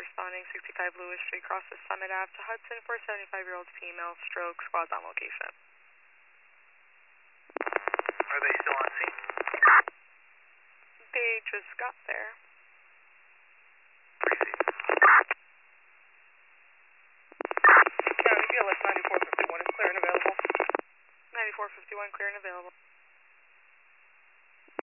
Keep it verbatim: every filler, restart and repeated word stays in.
responding sixty-five Lewis Street, crosses Summit Ave to Hudson for a seventy-five-year-old female, stroke, squad's on location. Are they still on scene? They just got there. County B L S ninety-four fifty-one is clear and available. ninety-four fifty-one, clear and available.